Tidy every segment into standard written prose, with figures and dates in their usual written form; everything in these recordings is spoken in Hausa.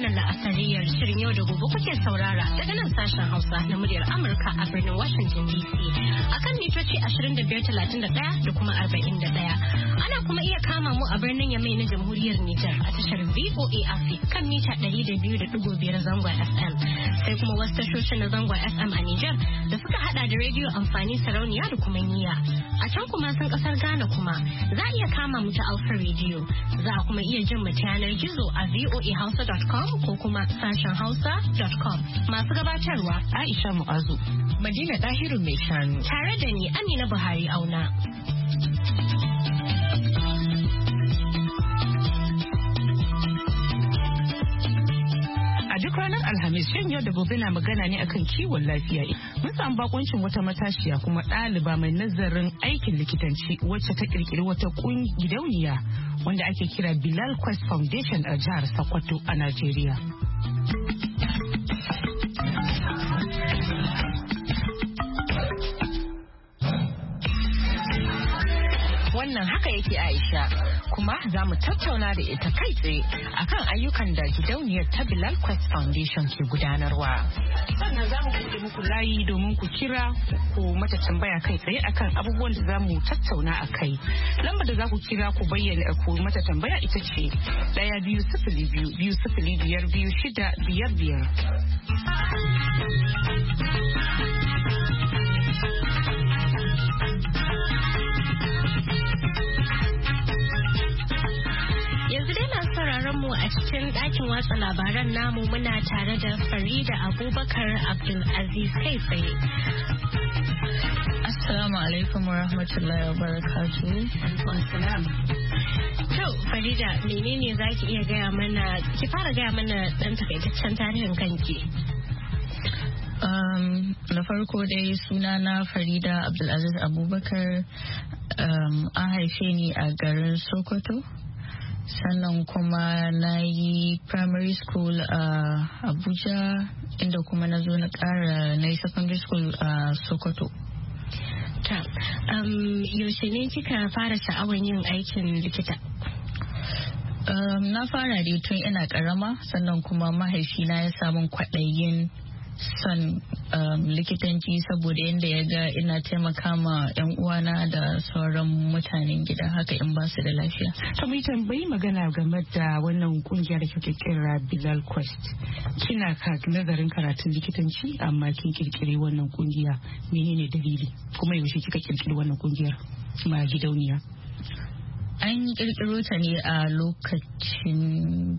wannan la'asariyar shirin yau da gobe kuke saurara daga nan sashen Hausa na muryar Amurka a birnin Washington DC akan mitoci 2531 da kuma 41. Ana kuma iya kama mu a birnin Yamai na Jamhuriyar Nijar a tashar VOA Africa kan mita 200.5 zangon FM. Sai kuma wasu tashoshin na zangon FM a Nijar da suka hada da rediyo amfani sarauniya da kuma niyya. A can kuma sun kasar Ghana kuma za a iya kama mu ta Alpha Radio. Za a kuma iya jin mu ta yanar gizo a voahausa.com ko kuma sashen hausa.com. Masu gabatarwa Aisha Mu'azu, Madina Dahiru mai shanu. Tare da ni Amina Buhari Auna. A duk ranar Alhamis shirin yau da gobe na magana ne akan kiwon lafiya. Mun samu bakuncin wata matashiya kuma ɗaliba mai nazarin aikin likitanci wacce ta kirkiri wata gidauniya wanda ake kira Bilal Quest Foundation a jihar Sokoto a Najeriya. Wannan haka yake Aisha, kuma za mu tattauna da ita kai tsaye akan ayyukan da gidauniyar ta Bilal Quest Foundation ke gudanarwa. Sannan za mu buɗe muku layi domin ku kira ku mata tambaya kai tsaye akan abubuwan da za mu tattauna a kai. Lambar da za ku kira ku bayyana ku mata tambaya ita ce 1-2-0-2-5-5-5. mu a cikin ɗakin watsa labaran namu muna tare da Farida Abubakar Abdulaziz kai tsaye. Assalamu alaikum wa rahmatullahi wa barakatuhu. To Farida, menene za ki iya gaya mana, ki fara gaya mana ɗan takaitaccen tarihin kanki. Na farko dai sunana Farida Abdulaziz Abubakar, an haife ni a garin Sokoto. Sannan kuma na yi primary school a Abuja, inda kuma na zo na ƙara na yi secondary school a Sokoto. Yaushe ne kika fara sha'awar yin aikin likita? Na fara dai tun ina ƙarama, sannan kuma mahaifina ya samun kwaɗayin son likitanci saboda yadda ya ga ina taimaka ma 'yan uwana da sauran mutanen gida haka in ba su da lafiya. To mai tambayi magana game da wannan kungiya da kike kira Bilal Quest. Kina nazarin karatun likitanci amma kin kirkire wannan kungiya, menene dalili? Kuma yaushe kika kirkire wannan kungiyar ma gidauniya? An kirkiro ta ne a lokacin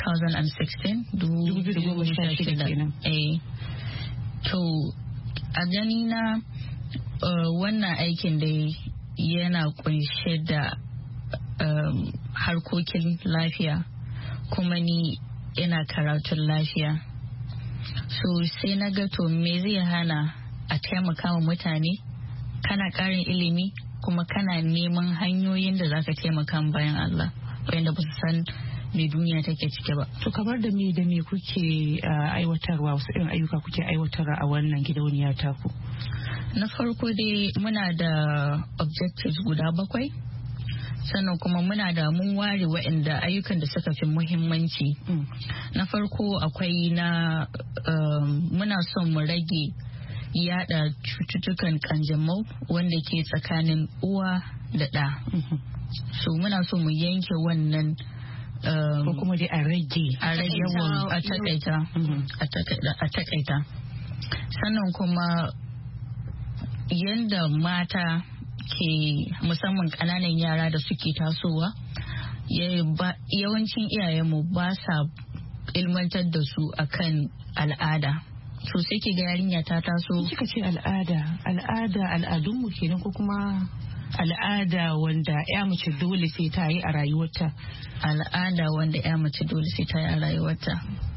2016 kenan. To a gani na wannan aikin da yana kunshe da harkokin lafiya, kuma ni ina karatun lafiya. So sai na ga to me zai hana a taimaka wa mutane, kana karin ilimi kuma kana neman hanyoyin da zaka taimaka bayan Allah wanda ba su san me duniya take cike ba. To kamar da me kuke aiwatarwa, wasu irin ayyuka kuke aiwatarwa a wannan gidauniya taku? Na farko dai muna da objectives guda 7, sannan kuma muna da mun ware waɗanda ayyukan da suka fi muhimmanci. Na farko akwai na muna son mu rage yada cututtukan kanjamau wanda ke tsakanin uwa da ɗa. So muna so mu yanke wannan ko kuma dai a rage yawan a takaita. Sannan kuma yanda mata ke musamman ƙananan yara da suke tasowa, yawancin iyayenmu ba sa ilmantar da su akan al'ada. So sai ki ga yarinya ta taso. Kika ce al'adunmu kenan ko kuma al'ada wanda ya mace dole sai ta yi a rayuwarta? Al'ada wanda ya mace dole sai ta yi a rayuwarta.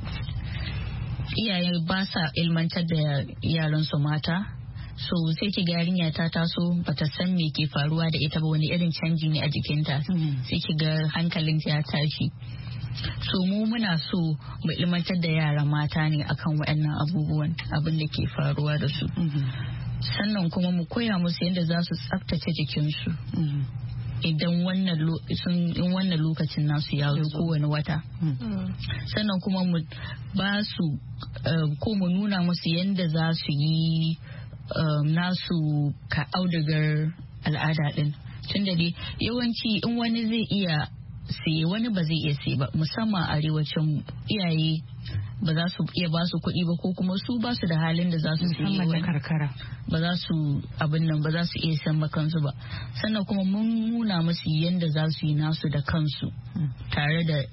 Iyaye ba sa ilmantar da yaransu mata. So sai ki ga yarinya ta taso bata san me ke faruwa da ita ba, wani irin canji ne a jikinta. Sai ki ga hankalinta ya tashi. So mu muna so mu ilmantar da yara mata ne akan waɗannan abubuwan, abin da ke faruwa da su. Sannan kuma mu koya musu yadda za su tsaftace jikinsu. idan wannan lokacin nasu ya zo kowane wata. Sannan kuma mu ba su ko mu nuna musu yadda za su yi nasu ka audugar al'ada din. Tunda dai yawanci in wani zai iya siye wani ba zai iya siye ba, musamman arewacin iyaye ba za su iya ba su kuɗi ba, ko kuma su ba su da halin da za su siye wani karkara ba za su abin nan ba za su iya san kansu ba. Sannan kuma mun nuna musu yadda za su yi nasu da kansu tare da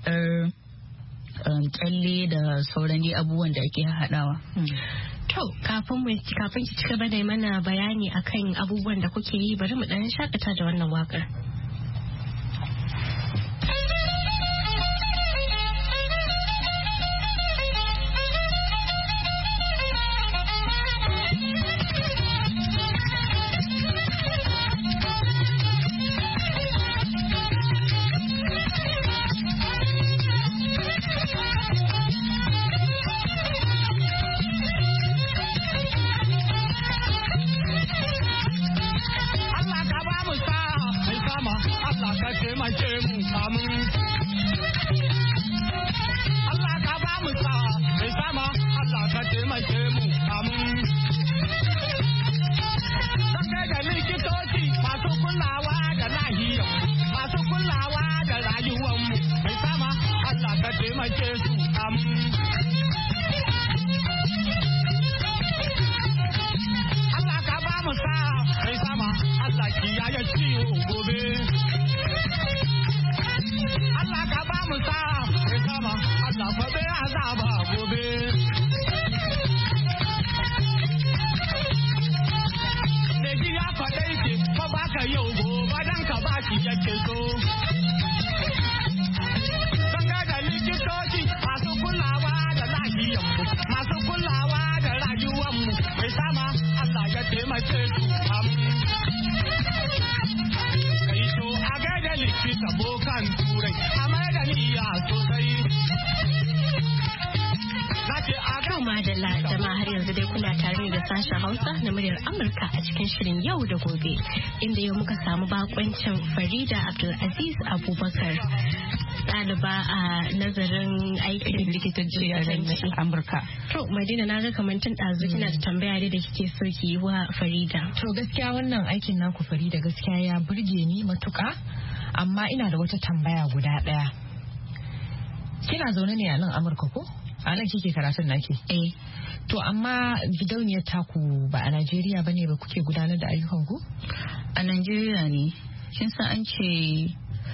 kyalle da sauran abubuwan da ake haɗawa. To kafin ki ci gaba da mana bayani akan abubuwan da kuke yi, bari mu dan shakata da wannan wakar. Sashen Hausa na muryar Amurka a cikin shirin yau da gobe, inda yau muka samu bakoncin Farida Abdulaziz Abubakar, ɗaliba a nazarin aikin likitanci a Amurka. To, Madina, na ga kamar tun ɗazu kina da tambaya da kike so ki yi wa Farida. To, gaskiya wannan aikin naku Farida gaskiya ya burge ni matuƙa, amma ina da wata tambaya guda ɗaya. Kina zaune ne a nan Amurka ko? A nan kike karatun naki? Eh. To amma gidauniyar taku ba a Najeriya ba ne ba kuke gudanar da ayyukan ku? A Najeriya ne. Kin san an ce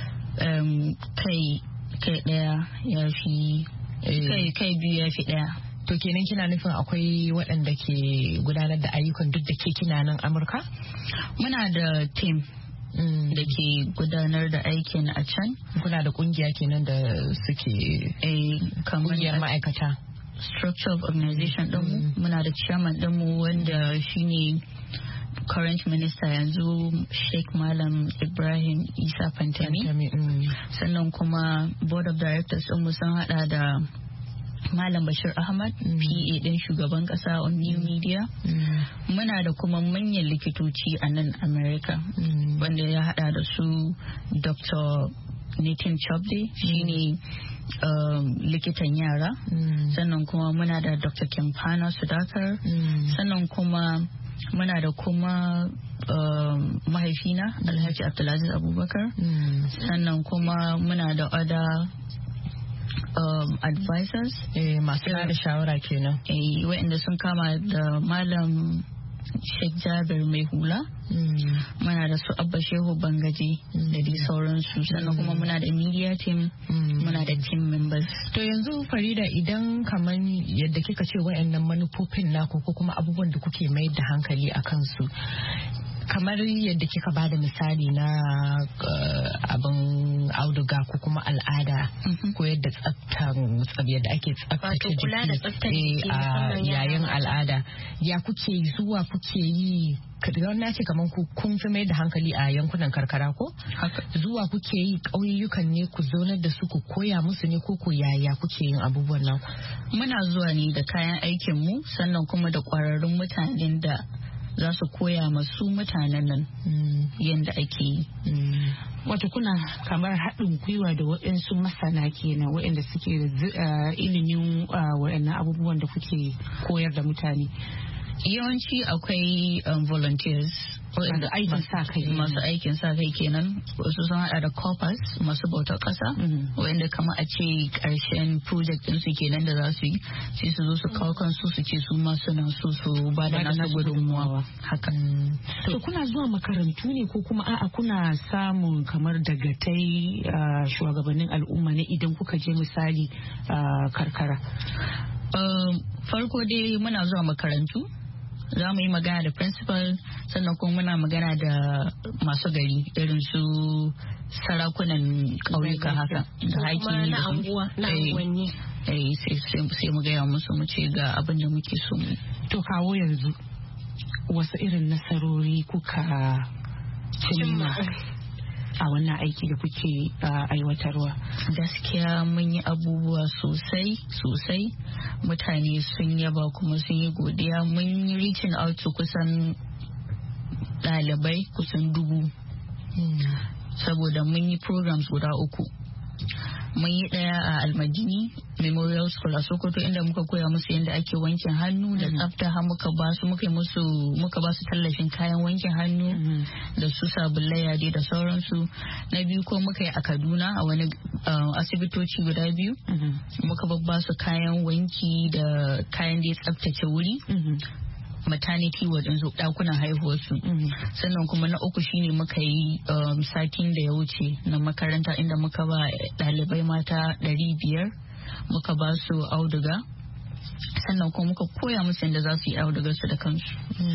kai ɗaya ya fi kai biyu ya fi ɗaya. To kenan kina nufin akwai waɗanda ke gudanar da ayyukan duk da ke kina nan Amurka? Muna da team da ke gudanar da aikin a can. Kuna da kungiya kenan da suke kungiyar ma'aikata. Structure of organization ɗinmu muna da chairman ɗinmu wanda shine current minister yanzu Sheikh Malam Ibrahim Isa Fantami. Sannan kuma board of directors ɗinmu sun hada da Malam Bashir Ahmad, PA ɗin shugaban ƙasa on new media. Muna da kuma manyan likitoci a nan America wanda ya hada da su Dr. Nitin Chobde, shine likitan yara. Sannan kuma muna da Dr. Kempana Sudakar. Sannan kuma muna da kuma mahaifina Alhaji Abdulaziz Abubakar. Sannan kuma muna da other advisors masu da shawara kenan waɗanda sun kama da Malam Sheikh Jabir mai hula. Muna da su Abba Shehu Bangaji da dai sauransu. Sannan kuma muna da media team, muna da team members. To yanzu Farida, idan kamar yadda kika ce wayannan manufofin naku ko kuma abubuwan da kuke mai da hankali a kansu, kamar yadda kika bada misali na abin auduga ko kuma al'ada ko yadda yadda ake tsaftace jiki a yayin al'ada, ya kuke zuwa kuke yi? Na ce kamar kun fi mai da hankali a yankunan karkara ko? Zuwa kuke yi ƙauyukan ne ku zaunar da su ku koya musu ne ko ku yaya kuke yin abubuwan nan? Muna zuwa ne da kayan aikin mu, sannan kuma da ƙwararrun mutanen da za su koya masu mutanen nan yadda ake yi. Wato kuna kamar haɗin gwiwa da waɗansu masana kenan waɗanda suke ilimin waɗannan abubuwan da kuke koyar da mutane. Yawanci akwai volunteers masu aikin sa kai kenan, wasu sun hada da corpus masu bautar kasa wanda kama a ce karshen project din su kenan da za su yi sai su zo su kawo kansu su ce su ma suna so su ba da nasu gudunmuwa haka. To kuna zuwa makarantu ne ko kuma a'a kuna samun kamar dagatai shugabannin al'umma ne idan kuka je misali karkara? Farko dai muna zuwa makarantu, za mu yi magana da principal, sannan kuma muna magana da masu gari irin su sarakunan ƙauyuka haka da haƙi na unguwanni. Sai mu gaya musu mu ce ga abin da muke so mu. To kawo yanzu wasu irin nasarori kuka cimma a wannan aiki da kuke aiwatarwa? Gaskiya mun yi abubuwa sosai mutane sun yaba kuma sun yi godiya. Mun yi reaching out to kusan ɗalibai kusan 1000 saboda mun yi programs guda 3. Mun yi ɗaya a Almadini Memorial School a Sokoto inda muka koya musu yadda ake wankin hannu da tsafta, har muka ba su tallafin kayan wankin hannu da su sabulai yade da sauransu. Na biyu ko muka yi a Kaduna a wani asibitoci guda 2 muka ba su kayan wanki da kayan da ya tsaftace wuri, maternity ward su dakunan haihuwarsu. Sannan kuma na 3 shine muka yi satin da ya wuce na makaranta inda muka ba ɗalibai mata 500 muka ba su auduga, sannan kuma muka koya musu yadda za su yi audugar su da kansu.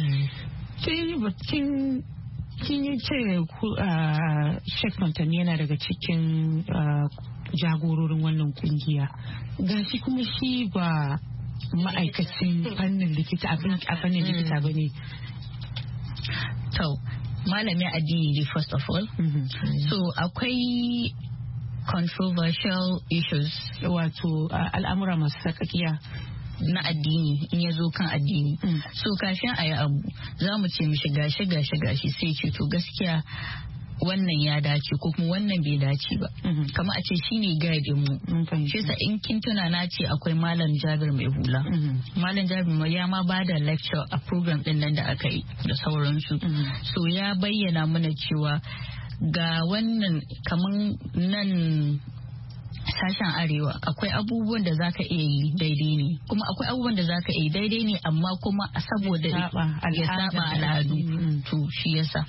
Kin yi ce Sheikh Fantami yana daga cikin jagororin wannan kungiya, gashi kuma shi ba ma'aikacin fannin likita a fannin likita ba ne. To, malamin addini ne first of all. So akwai controversial issues, wato al'amura masu sarkakiya na addini in ya zo kan addini. So kafin a yi abu za mu ce mishi gashi sai ce to gaskiya wannan ya dace ko kuma wannan bai dace ba. Kamar a ce shine guide mu. Shi yasa in kin tuna na ce akwai Malam Jabir mai hula. Malam Jabir ya ma bada lecture a program din nan da aka yi da sauransu. So ya bayyana mana cewa ga wannan kaman nan sashen arewa akwai abubuwan da zaka iya yi daidai ne, kuma akwai abubuwan da zaka iya daidai ne amma kuma saboda ya saba al'adu. To shi yasa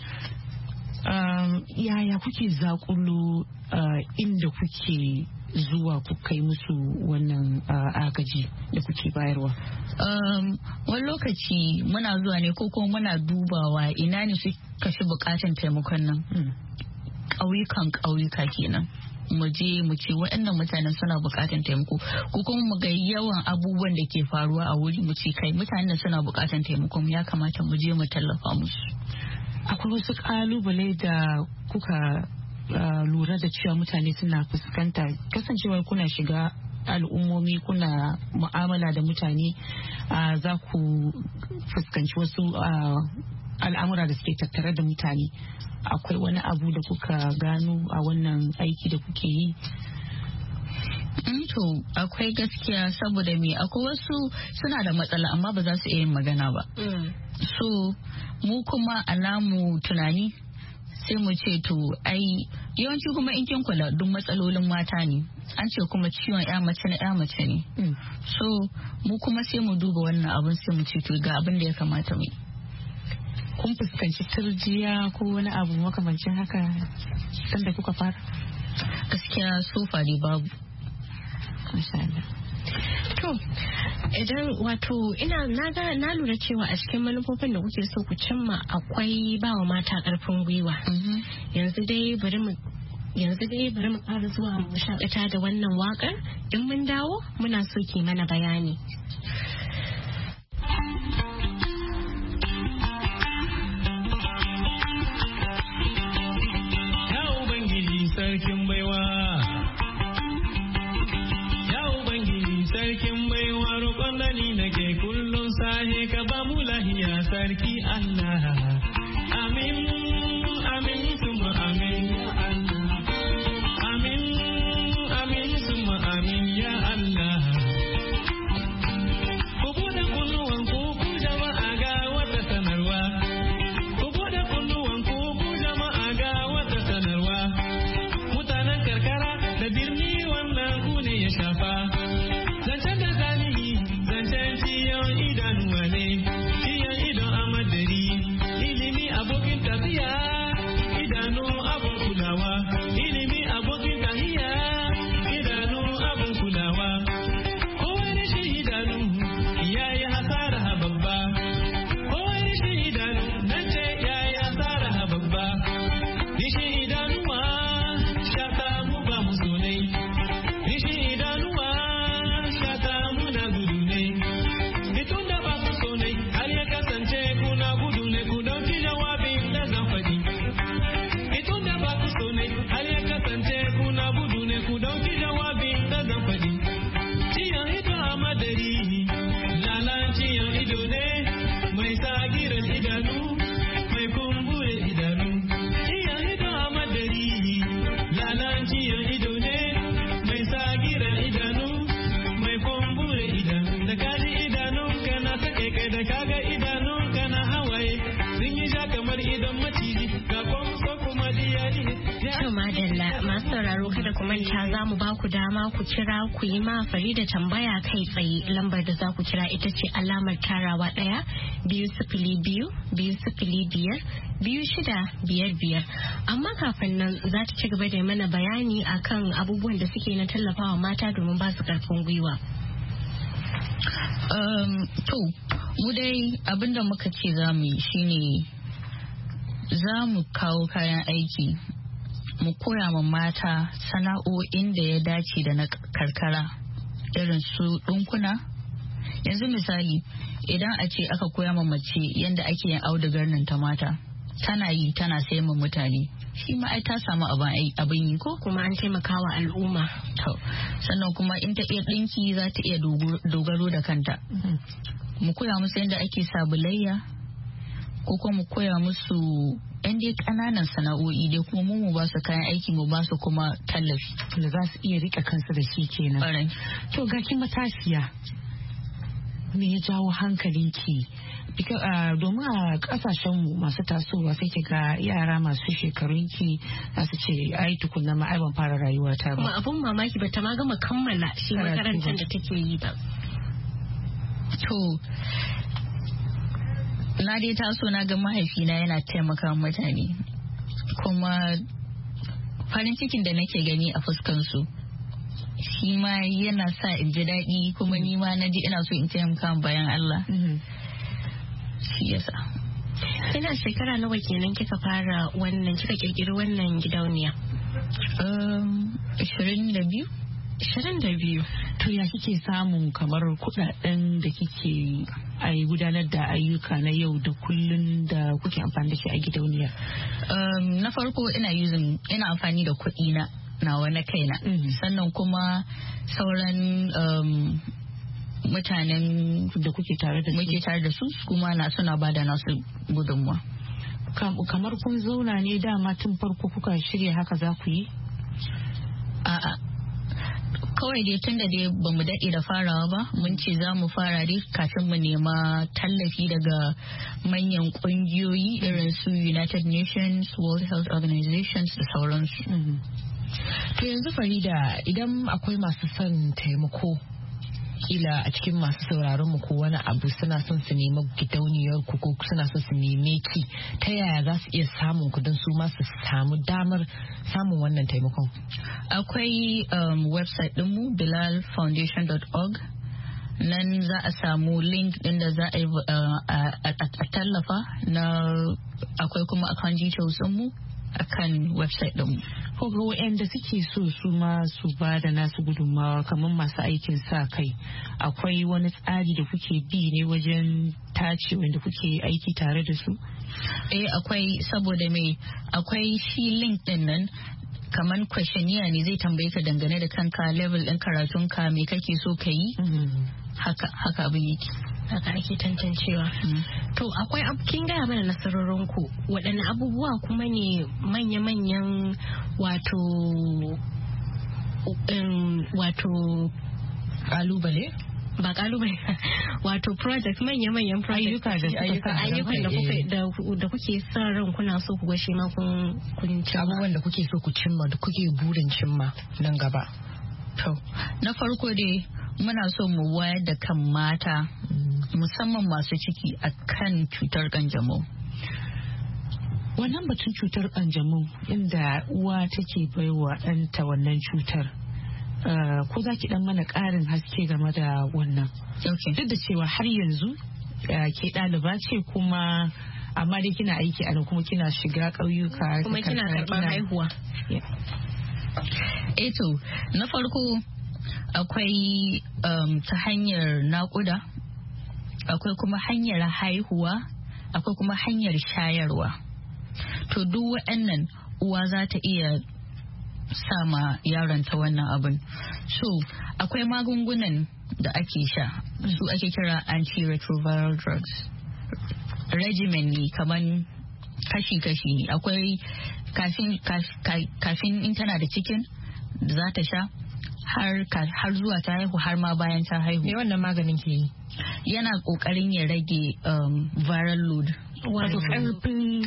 yaya kuke zakulo inda kuke zuwa ku kai musu wannan agaji da kuke bayarwa? Wani lokaci muna zuwa ne ko kuma muna dubawa ina ne suka fi bukatan taimakon nan. ƙauyuka kenan mu je mu ce waɗannan mutanen suna bukatan taimako, ko kuma mu ga yawan abubuwan da ke faruwa a wuri mu ce kai mutanen suna bukatan taimako ya kamata mu je mu tallafa musu. Akwai wasu kalubale da kuka lura da cewa mutane suna fuskanta kasancewar kuna shiga al'ummomi kuna mu'amala da mutane, za ku fuskanci wasu al'amura da suke tattare da mutane? Akwai wani abu da kuka gano a wannan aiki da kuke yi? To akwai gaskiya, saboda me akwai wasu suna da matsala amma ba za su iya yin magana ba. So mu kuma a namu tunani sai mu ce to ai yawanci kuma in kin kula duk matsalolin mata ne, an ce kuma ciwon ya mace na ya mace ne. So mu kuma sai mu duba wannan abin sai mu ce to ga abin da ya kamata mu yi. Kun fuskanci turjiya ko wani abu makamancin haka sanda kuka fara? Gaskiya so far babu. To idan wato na lura cewa a cikin manufofin da kuke so ku cimma akwai bawa mata karfin gwiwa. Yanzu dai bari mu ƙara zuwa mu shakata da wannan wakar, in mun dawo muna so ki mana bayani. Sarkin baiwa, ya Ubangiji sarkin baiwa, roƙon da ni nake kullum sahe ka ba mu lahiya. sarki Allah. Amin, amin, suma amin ya Allah. Amin, amin, suma amin ya Allah. Ku buɗe kunnuwanku ku jama'a ga wata sanarwa. Ku buɗe kunnuwanku ku jama'a ga wata sanarwa. Mutanen karkara da birni wannan ku ne ya shafa. Zancen da zanihi, zancen ciyon idanuwa ne, ciyon idon amadari, ilimi abokin tafiya, idanu abun kulawa, ilimi abokin tahiya, idanu abun kulawa. Kowane shi idanu ya yi hasara babba, kowane shi idanu nan ce ya yi hasara babba. Rishi idanuwa shata mu ba mu sonai, rishi idanuwa shata mu na gudu ne. Bitun da ba ku sonai har ya kasance kuna gudu ne ku dauki jawabin da zan faɗi. Bitun da ba ku sonai har ya kasance kuna gudu ne ku dauki jawabin da zan faɗi. Ciyon ido a madari, lalan ciyon ido ne mai sagiran idanu, mai kumbure idanu. Ciyon ido a madari, lalan ciyon ido ne mai sagiran idanu, mai kumbure idanu. Da kaji idanun kana sake kai da kaga idanun kana hawaye, sun yi ja kamar idon maciji, ga kwamso kuma diyari. To madalla masu sauraro kada ku manta za mu ba ku dama ku kira ku yi ma Farida tambaya kai tsaye. Lambar da za ku kira ita ce alamar tarawa 1-202-5-5-2-6-5-5. Amma kafin nan za ta ci gaba da mana bayani akan abubuwan da suke na tallafawa mata domin ba su karfin gwiwa. To, mu dai abinda muka ce za mu yi shine za mu kawo kayan aiki, mu koya ma mata sana'o'in da ya dace da na karkara, irin su ɗinkuna. Yanzu misali, idan a ce aka koya ma mace yadda ake yin audugar nan ta mata, tana yi tana sayan ma mutane, shi ma ai ta samu abin yi ko? Kuma an taimakawa al'umma. Sannan kuma in ta iya ɗinki za ta iya dogaro da kanta. Mu koya musu yadda ake sabulayya, ko kuma mu koya musu yan dai ƙananan sana'o'i dai, kuma mu ba su kayan aiki, mu ba su kuma tallafi da za su iya rika kansu da shi kenan. To ga ki matashiya, me ya jawo hankalinki? Domin a kasashenmu masu tasowa sai ki ga yara masu shekarunki za su ce ai tukunna ma ai ban fara rayuwa ta ba. Kuma abun mamaki ba ta ma gama kammala shi makarantar da take yi ba. To na dai taso na ga mahaifina yana taimaka mutane, kuma farin cikin da nake gani a fuskansu shi ma yana sa in ji daɗi, kuma ni ma na ji ina so in taimaka bayan Allah. Shi yasa. Ina shekara nawa kenan kika fara wannan, kika kirkiri wannan gidauniya? 22. 22. To ya kike samun kamar kudaden da kike gudanar da ayyuka na yau da kullun da kuke amfani da shi a gidauniyar? Na farko ina amfani da kuɗi nawa na kaina. Sannan kuma sauran mutanen da muke tare da su kuma suna bada nasu gudunmuwa. Kamar kun zauna ne dama tun farko kuka shirya haka za ku yi? A'a, kawai dai tun da dai ba mu daɗe da farawa ba, mun ce za mu fara dai kafin mu nema tallafi daga manyan ƙungiyoyi irin su United Nations, World Health Organizations da sauransu. To yanzu Farida, idan akwai masu son taimako kila a cikin masu sauraron mu ko wani abu suna son su nemi gidauniyar ku ko suna son su neme ki, ta yaya za su iya samun ku don su ma su samu damar samun wannan taimakon? Akwai website ɗinmu bilalfoundation.org. Nan za a samu link ɗin da za a tallafa akwai kuma account details ɗinmu akan website ɗinmu. Ko ga waɗanda suke so su ma su ba da nasu gudunmawa kamar masu aikin sa kai, akwai wani tsari da kuke bi ne wajen tace wanda kuke aiki tare da su? Akwai, saboda akwai shi link ɗin nan kamar questionnaire ne, zai tambaye ka dangane da kanka, level ɗin karatunka, me kake so ka yi. Haka abin yake. haka ake tantancewa. To akwai kin gaya mana nasarorinku, waɗanne abubuwa kuma ne manya-manyan wato kalubale? Ba kalubale wato project manya-manyan project ayyukan da kuke son ran kuna so ku gashe ma kun ci abubuwan da kuke so ku cimma da kuke burin cimma nan gaba. To na farko dai muna so mu wayar da kan mata musamman masu ciki akan cutar kanjamau. Wannan batun cutar kanjamau inda uwa take baiwa ɗanta wannan cutar, ko za ki dan mana ƙarin haske game da wannan? Duk da cewa har yanzu ke ɗaliba ce kuma amma dai kina aiki a nan kuma kina shiga ƙauyuka kuma kina karɓar haihuwa. To na farko akwai ta hanyar naƙuda, akwai kuma hanyar haihuwa, akwai kuma hanyar shayarwa. To duk waɗannan uwa za ta iya sama yaron ta wannan abin. So akwai magungunan da ake sha, su ake kira antiretroviral drugs. Regimen ne kaman kashi-kashi ne. Akwai kafin in tana da cikin za ta sha har zuwa ta haihu har ma bayan ta haihu. Me wannan maganin ke yi? Yana kokarin ya rage viral load. Wato karfin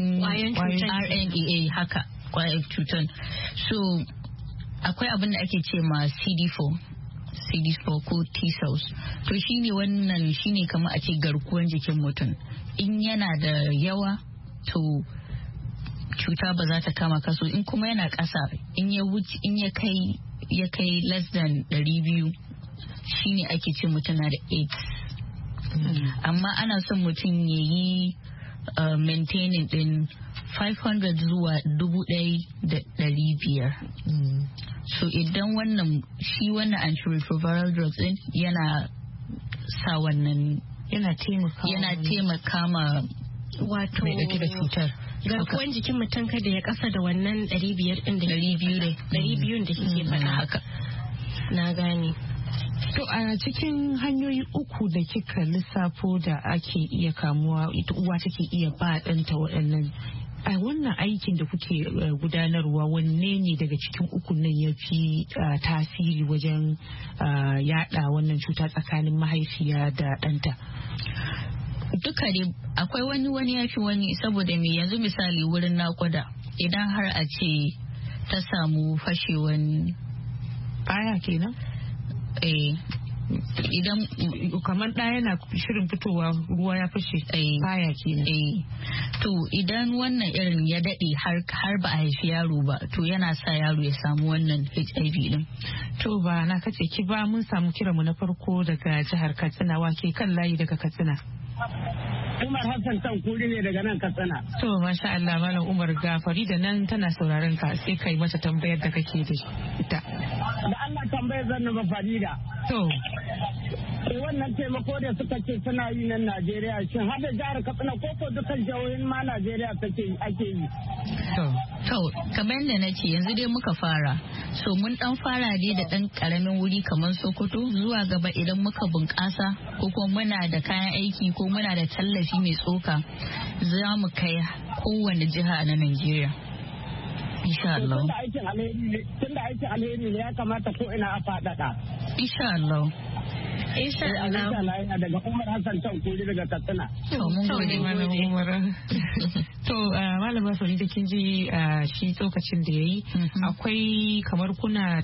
RNA haka kwayar cutar. So akwai abin da ake ce ma CD4 ko T cells. To shine kamar a ce garkuwan jikin mutum. In yana da yawa to cuta ba za ta kama kaso, in kuma yana ƙasa in ya kai less than 200 shine ake ce mutum na da AIDS. Amma ana son mutum ya yi maintaining din 500 zuwa 1,500. So idan wannan antiretroviral drugs din yana sa wannan yana taimaka ma wato mai dauke da cutar garkuwan jikin mutum kada ya kasa da wannan 500 din da 200 da kike faɗa haka. Na gane. To a cikin hanyoyi uku da kika lissafo da ake iya kamuwa ita uwa take iya ba ɗanta waɗannan, a wannan aikin da kuke gudanarwa wanne ne daga cikin ukun nan ya fi tasiri wajen yada wannan cuta tsakanin mahaifiya da ɗanta? Duka dai akwai wani ya fi wani, saboda me yanzu misali wurin nakuda idan har a ce ta samu fashewan baya kenan? Idan kamar ɗaya yana shirin fitowa ruwa ya fashe baya kenan. To idan wannan irin ya daɗe har ba a haifi yaro ba, to yana sa yaro ya samu wannan HIV din. To ba na kace ki ba, mun samu kiranmu na farko daga jihar Katsina. Wake kan layi daga Katsina? Umar Hassan Tankuri ne daga nan Katsina. To masha Allah, Malam Umar, gafari da nan tana sauraron ka, sai kai mata tambayar da kake da ita. Da Allah tambayar zan ba Farida. To wannan taimako da suka ce suna yi nan Najeriya, shin har da jihar Katsina ko dukkan jihohin ma Najeriya ake yi? To kamar yadda na ce yanzu dai muka fara. So mun dan fara ne da dan karamin wuri kamar Sokoto, zuwa gaba idan muka bunƙasa ko kuma muna da kayan aiki ko muna da tallafi mai tsoka, za mu kai kowane jiha na Najeriya. Insha Allah. Tunda aikin alheri ne ya kamata ko ina a faɗaɗa. Insha Allah. Insha Allah. Daga Umar Hassan Tankuri daga Katsina. Mun gode Malam Umar. To Malama Farida, kin ji shi tsokacin da yayi. Akwai kamar kuna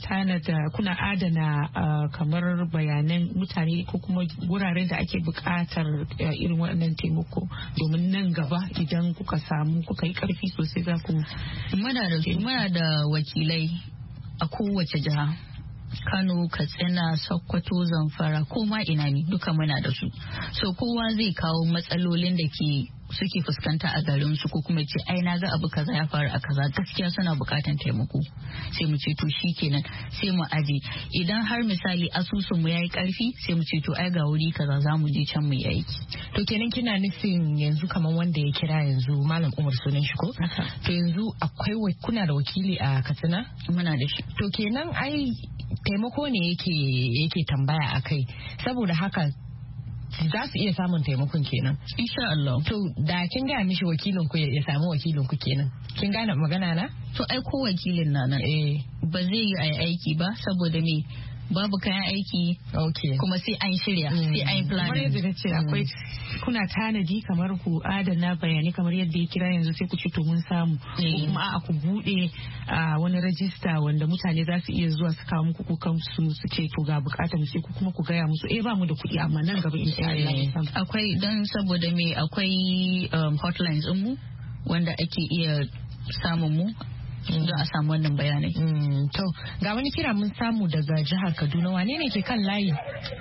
adana kamar bayanan mutane ko kuma wuraren da ake buƙatar irin waɗannan taimako domin nan gaba idan kuka yi ƙarfi sosai za ku. Muna da wakilai a kowace jiha. Kano, Katsina, Sokoto, Zamfara, ko ma ina ne duka muna da su. So kowa zai kawo matsalolin da suke fuskanta a garin su, ko kuma ce ai na ga abu kaza ya faru a kaza, gaskiya suna bukatan taimako. Sai mu ce to shikenan, sai mu aje. Idan har misali asusun mu yayi karfi, sai mu ce to ai ga wuri kaza za mu je can mu yi aiki. To kenan kina nufin yanzu kamar wanda ya kira yanzu Malam Umar sunan shi ko? To yanzu kuna da wakili a Katsina? Muna da shi. To kenan ai taimako ne yake tambaya a kai, saboda haka za su iya samun taimakon kenan. Insha Allah. To da kin gaya mishi wakilin ku ya samu wakilin ku kenan. Kin gane magana na? To ai ko wakilin na nan. Ba zai yi aiki ba saboda me babu kayan aiki. Okay. Kuma sai an shirya sai an yi planning. Kamar yadda nace akwai kuna tanadi kamar ku adana bayanai kamar yadda ya kira yanzu sai ku ce to mun samu. Ko kuma a ku bude wani rajista wanda mutane za su iya zuwa su kawo muku kukan su ce to ga bukatar mu sai ku kuma ku gaya musu ba mu da kuɗi amma nan gaba insha Allah. Akwai dan saboda me akwai hotlines din mu wanda ake iya samun mu don a samu wannan bayanai. To ga wani kira mun samu daga jihar Kaduna, wane ne ke kan layi?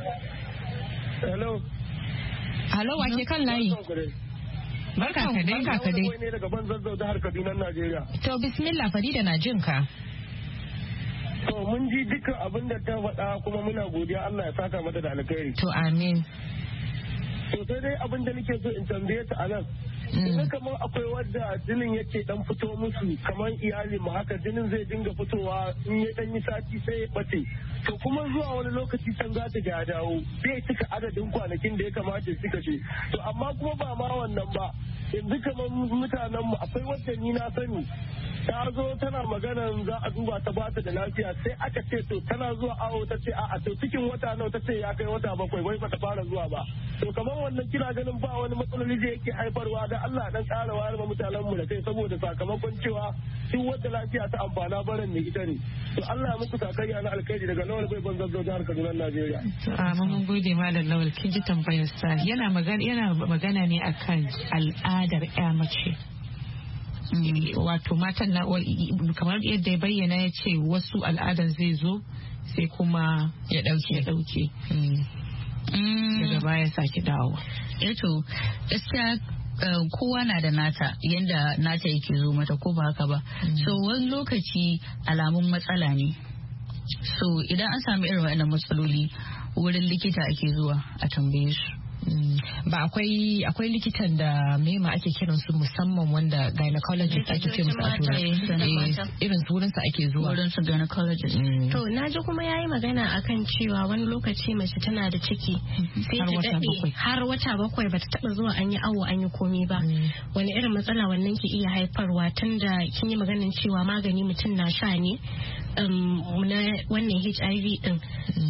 Hello, wa ke kan layi? Barka ka dai. Ne daga Banzazzau jihar Kaduna, Najeriya. To bismillah, Farida na jin ka. To mun ji dukkan abin da ta faɗa kuma muna godiya, Allah ya saka mata da alkhairi. To amin. To sai dai abin da nake so in tambaye ta anan. Ina kamar akwai wadda jinin yake dan fito musu kamar iyali mu haka jinin zai dinga fitowa in ya dan yi sati sai ya bace. To kuma zuwa wani lokaci can za ta ga dawo bai cika adadin kwanakin da ya kamata su kashe. To amma kuma ba ma wannan ba. Yanzu kamar mutanen mu akwai wadda ni na sani ta zo tana magana za a duba ta bata da lafiya sai aka ce to tana zuwa awo ta ce a'a to cikin wata nawa ta ce ya kai wata 7 wai bata fara zuwa ba. To kamar wannan kina ganin ba wani matsaloli da yake haifarwa da Allah dan ƙara wayar ma mutanen mu da kai saboda sakamakon cewa duk wanda lafiya ta amfana barin ne ita ne. To Allah ya muku sakayya na alkhairi daga Lawal bai Banzazzau jihar Kaduna, Najeriya. Mun gode malam Lawal, kin ji tambayar sa yana magana ne akan al'adar ƴa mace. Wato matan na kamar yadda ya bayyana ya ce wasu al'adan zai zo sai kuma ya dauke daga baya sake dawo. Eto gaskiya kowa na da nata yanda nata yake zo mata ko ba haka ba. So wani lokaci alamun matsala ne. So idan an samu irin waɗannan matsaloli wurin likita ake zuwa a tambaye su. Ba akwai likitan da mema ake kiran su musamman wanda gynecologist ake ce musu a turai irin su wurin su ake zuwa wurin su gynecologist. To naji kuma yayi magana akan cewa wani lokaci mace tana da ciki sai ta dade har wata 7 bata taba zuwa an yi awo an yi komai ba. Wani irin matsala wannan ke iya haifarwa tunda kin yi maganin cewa magani mutum na sha ne na wannan HIV din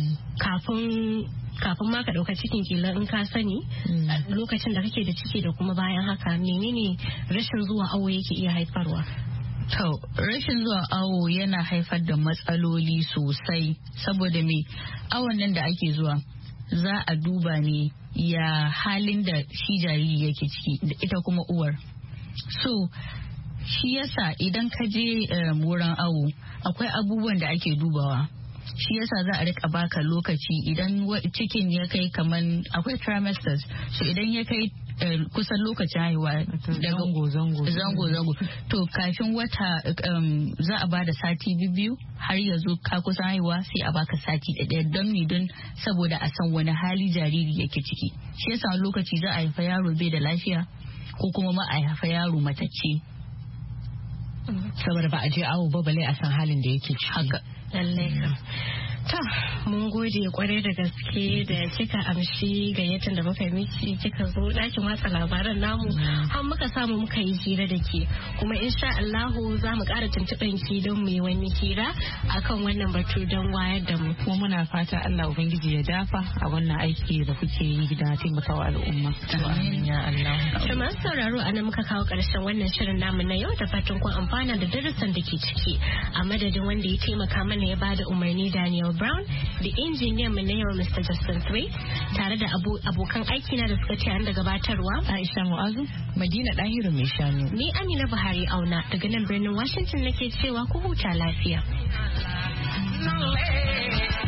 kafin ma ka ɗauka cikin kila in ka sani lokacin da kake da ciki da kuma bayan haka menene rashin zuwa awo yake iya haifarwa? To rashin zuwa awo yana haifar da matsaloli sosai saboda me awon nan da ake zuwa za a duba ne ya halin da shi jariri yake ciki da ita kuma uwar. So shi yasa idan ka je wurin awo akwai abubuwan da ake dubawa. Shi yasa za a rika baka lokaci idan cikin ya kai kaman akwai trimesters, so idan ya kai kusan lokacin haihuwa daga zango to kafin wata za a bada sati biyu har yanzu ka kusan haihuwa sai a baka sati ɗaya don saboda a san wani hali jariri yake ciki. Shi yasa lokaci za a haifa yaro bai da lafiya ko kuma ma a haifa yaro matacce saboda ba a je awo ba bale a san halin da yake ciki. Haka lallai ta mun gode kwarai da gaske da kika amshi gayyatar da muka miki kika zo ɗakin watsa labaran namu har muka samu muka yi hira da ke kuma insha Allahu za mu ƙara tuntuɓen ki don mu yi wani hira akan wannan batu don wayar da mu kuma muna fata Allah ubangiji ya dafa a wannan aiki da kuke yi da taimakawa al'umma. Amin ya Allah. To masu sauraro anan muka kawo ƙarshen wannan shirin namu na yau da fatan kun amfana da darasin da ke ciki a madadin wanda ya taimaka mana ya bada umarni Daniel Brown da injiniyan mu na yau Mr. Justin Three tare da abokan aiki na da suka ce da gabatarwa Aisha Mu'azu, Madina Dahiru mai shanu. Ni Amina Buhari Auna daga nan birnin Washington nake cewa ku huta lafiya.